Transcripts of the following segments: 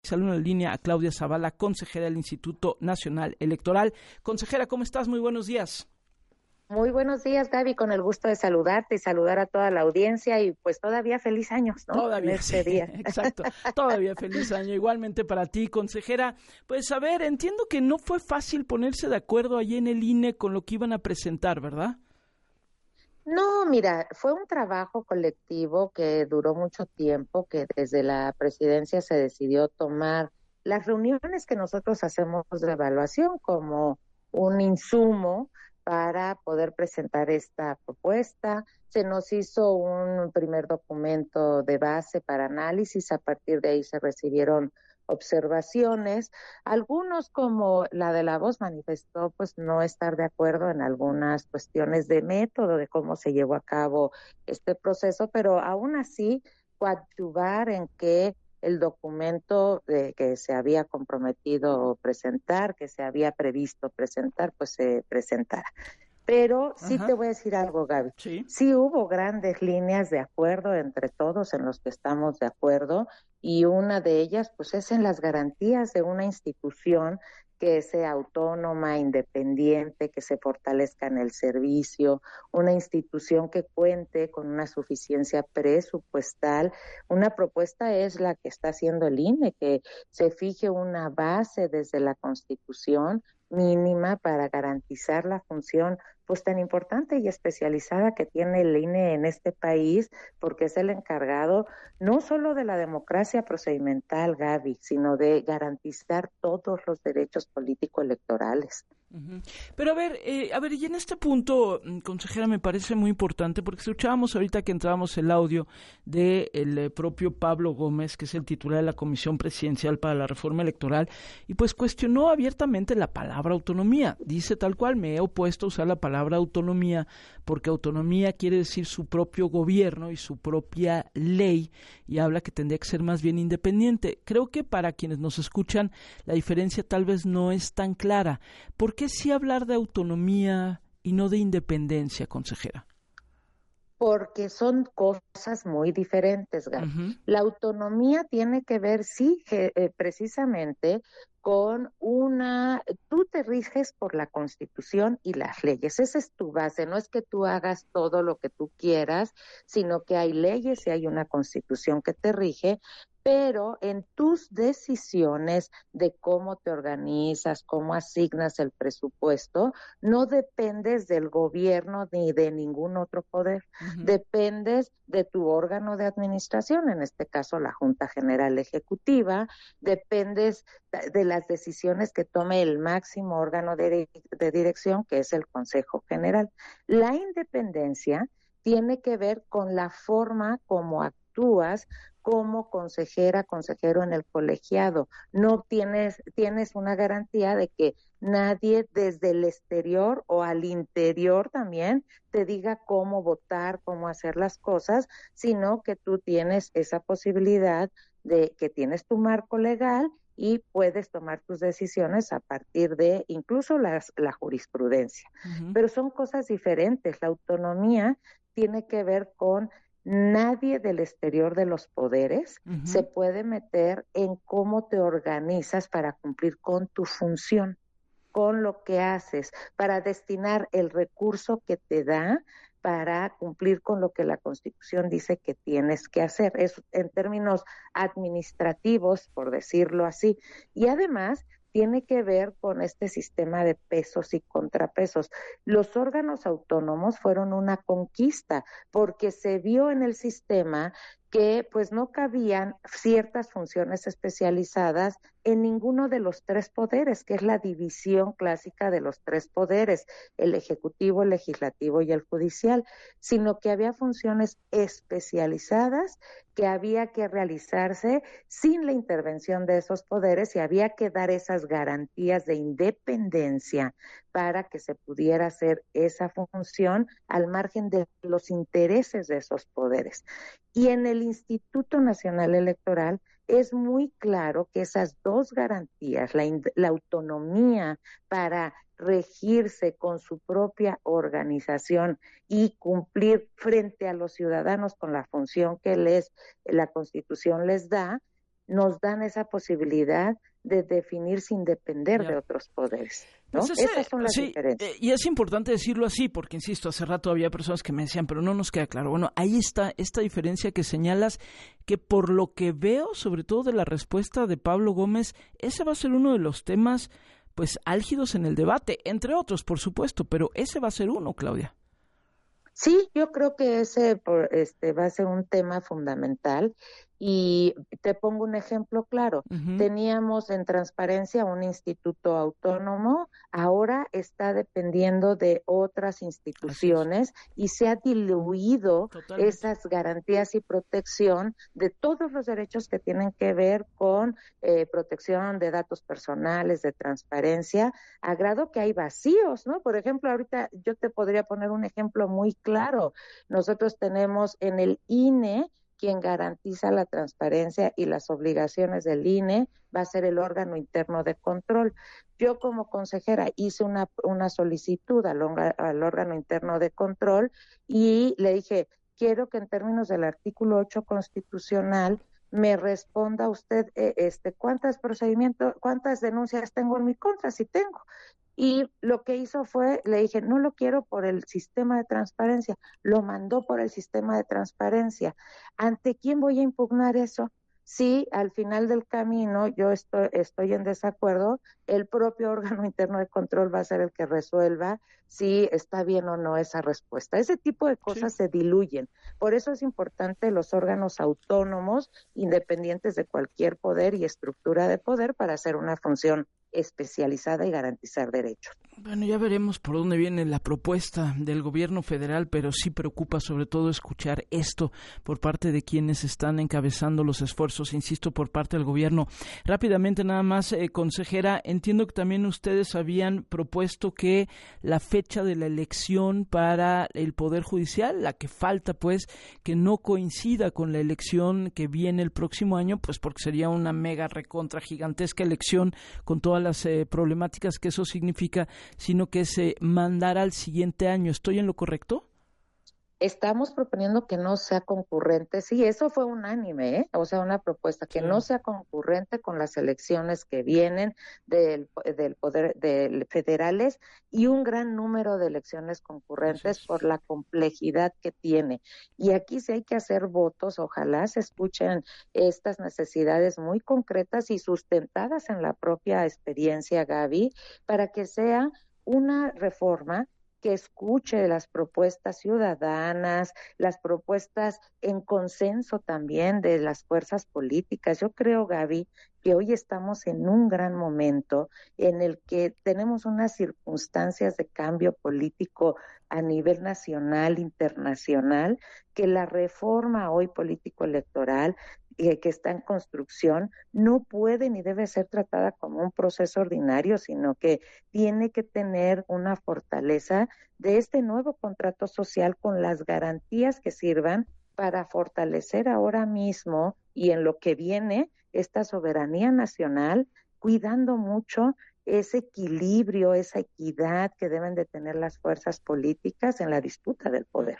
Saludo en línea a Claudia Zavala, consejera del Instituto Nacional Electoral. Consejera, ¿cómo estás? Muy buenos días. Muy buenos días, Gaby, con el gusto de saludarte y saludar a toda la audiencia y pues todavía feliz años, ¿no? Todavía, en este sí, día. exacto, todavía feliz año, igualmente para ti, consejera. Pues a ver, entiendo que no fue fácil ponerse de acuerdo allí en el INE con lo que iban a presentar, ¿verdad? No, mira, fue un trabajo colectivo que duró mucho tiempo, que desde la presidencia se decidió tomar las reuniones que nosotros hacemos de evaluación como un insumo para poder presentar esta propuesta. Se nos hizo un primer documento de base para análisis, a partir de ahí se recibieron observaciones. Algunos, como la de La Voz, manifestó pues no estar de acuerdo en algunas cuestiones de método, de cómo se llevó a cabo este proceso, pero aún así coadyuvar en que el documento que se había comprometido presentar, que se había previsto presentar, pues se presentara. Pero sí Ajá. te voy a decir algo, Gaby. Sí. Sí hubo grandes líneas de acuerdo entre todos en los que estamos de acuerdo, y una de ellas pues es en las garantías de una institución que sea autónoma, independiente, que se fortalezca en el servicio, una institución que cuente con una suficiencia presupuestal. Una propuesta es la que está haciendo el INE, que se fije una base desde la Constitución mínima para garantizar la función pues tan importante y especializada que tiene el INE en este país, porque es el encargado no solo de la democracia procedimental, Gaby, sino de garantizar todos los derechos político-electorales. Uh-huh. Pero a ver, y en este punto, consejera, me parece muy importante, porque escuchábamos ahorita que entrábamos el audio de el propio Pablo Gómez, que es el titular de la Comisión Presidencial para la Reforma Electoral, y pues cuestionó abiertamente la palabra autonomía. Dice tal cual: me he opuesto a usar la palabra autonomía, porque autonomía quiere decir su propio gobierno y su propia ley, y habla que tendría que ser más bien independiente. Creo que para quienes nos escuchan, la diferencia tal vez no es tan clara. ¿Por qué sí hablar de autonomía y no de independencia, consejera? Porque son cosas muy diferentes, Gaby. Uh-huh. La autonomía tiene que ver, sí, precisamente con tú te riges por la Constitución y las leyes, esa es tu base, no es que tú hagas todo lo que tú quieras, sino que hay leyes y hay una Constitución que te rige, pero en tus decisiones de cómo te organizas, cómo asignas el presupuesto, no dependes del gobierno ni de ningún otro poder. Uh-huh. Dependes de tu órgano de administración, en este caso la Junta General Ejecutiva, dependes de las decisiones que tome el máximo órgano de dirección, que es el Consejo General. La independencia tiene que ver con la forma como actúas como consejera, consejero en el colegiado. No tienes una garantía de que nadie desde el exterior o al interior también te diga cómo votar, cómo hacer las cosas, sino que tú tienes esa posibilidad de que tienes tu marco legal y puedes tomar tus decisiones a partir de incluso la jurisprudencia. Uh-huh. Pero son cosas diferentes. La autonomía tiene que ver con nadie del exterior de los poderes Uh-huh. se puede meter en cómo te organizas para cumplir con tu función, con lo que haces, para destinar el recurso que te da para cumplir con lo que la Constitución dice que tienes que hacer. Es en términos administrativos, por decirlo así. Y además tiene que ver con este sistema de pesos y contrapesos. Los órganos autónomos fueron una conquista porque se vio en el sistema que pues no cabían ciertas funciones especializadas en ninguno de los tres poderes, que es la división clásica de los tres poderes, el ejecutivo, el legislativo y el judicial, sino que había funciones especializadas que había que realizarse sin la intervención de esos poderes y había que dar esas garantías de independencia para que se pudiera hacer esa función al margen de los intereses de esos poderes. Y en el Instituto Nacional Electoral es muy claro que esas dos garantías, la autonomía para regirse con su propia organización y cumplir frente a los ciudadanos con la función que la Constitución les da, nos dan esa posibilidad de definir sin depender de otros poderes, ¿no? Pues esas son las diferencias. Y es importante decirlo así, porque insisto, hace rato había personas que me decían, pero no nos queda claro. Bueno, ahí está esta diferencia que señalas, que por lo que veo, sobre todo de la respuesta de Pablo Gómez, ese va a ser uno de los temas pues álgidos en el debate, entre otros, por supuesto, pero ese va a ser uno, Claudia. Sí, yo creo que ese va a ser un tema fundamental y te pongo un ejemplo claro. Uh-huh. Teníamos en transparencia un instituto autónomo, ahora está dependiendo de otras instituciones y se ha diluido esas garantías y protección de todos los derechos que tienen que ver con protección de datos personales, de transparencia, a grado que hay vacíos, ¿no? Por ejemplo, ahorita yo te podría poner un ejemplo muy claro. Nosotros tenemos en el INE, quien garantiza la transparencia y las obligaciones del INE va a ser el órgano interno de control. Yo como consejera hice una solicitud al órgano interno de control y le dije, quiero que en términos del artículo 8 constitucional me responda usted cuántas denuncias tengo en mi contra, si tengo. Y lo que hizo fue, le dije, no lo quiero por el sistema de transparencia, lo mandó por el sistema de transparencia. ¿Ante quién voy a impugnar eso? Si al final del camino yo estoy en desacuerdo, el propio órgano interno de control va a ser el que resuelva si está bien o no esa respuesta. Ese tipo de cosas se diluyen. Por eso es importante los órganos autónomos, independientes de cualquier poder y estructura de poder, para hacer una función especializada y garantizar derechos. Bueno, ya veremos por dónde viene la propuesta del gobierno federal, pero sí preocupa sobre todo escuchar esto por parte de quienes están encabezando los esfuerzos, insisto, por parte del gobierno. Rápidamente nada más, consejera, entiendo que también ustedes habían propuesto que la fecha de la elección para el Poder Judicial, la que falta pues, que no coincida con la elección que viene el próximo año, pues porque sería una mega recontra gigantesca elección con todas las problemáticas que eso significa, sino que se mandara al siguiente año. ¿Estoy en lo correcto? Estamos proponiendo que no sea concurrente, sí, eso fue unánime, o sea, una propuesta que no sea concurrente con las elecciones que vienen del poder federales y un gran número de elecciones concurrentes por la complejidad que tiene. Y aquí sí hay que hacer votos, ojalá se escuchen estas necesidades muy concretas y sustentadas en la propia experiencia, Gaby, para que sea una reforma que escuche las propuestas ciudadanas, las propuestas en consenso también de las fuerzas políticas. Yo creo, Gaby, que hoy estamos en un gran momento en el que tenemos unas circunstancias de cambio político a nivel nacional, internacional, que la reforma hoy político-electoral que está en construcción no puede ni debe ser tratada como un proceso ordinario, sino que tiene que tener una fortaleza de este nuevo contrato social con las garantías que sirvan para fortalecer ahora mismo y en lo que viene esta soberanía nacional, cuidando mucho ese equilibrio, esa equidad que deben de tener las fuerzas políticas en la disputa del poder.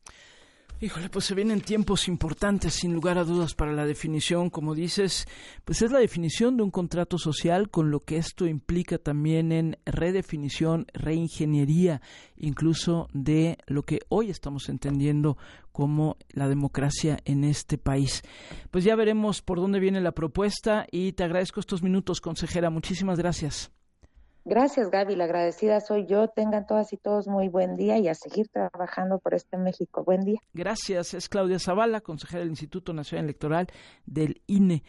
Híjole, pues se vienen tiempos importantes, sin lugar a dudas, para la definición, como dices, pues es la definición de un contrato social, con lo que esto implica también en redefinición, reingeniería, incluso de lo que hoy estamos entendiendo como la democracia en este país. Pues ya veremos por dónde viene la propuesta y te agradezco estos minutos, consejera. Muchísimas gracias. Gracias, Gaby. La agradecida soy yo. Tengan todas y todos muy buen día y a seguir trabajando por este México. Buen día. Gracias. Es Claudia Zavala, consejera del Instituto Nacional Electoral del INE.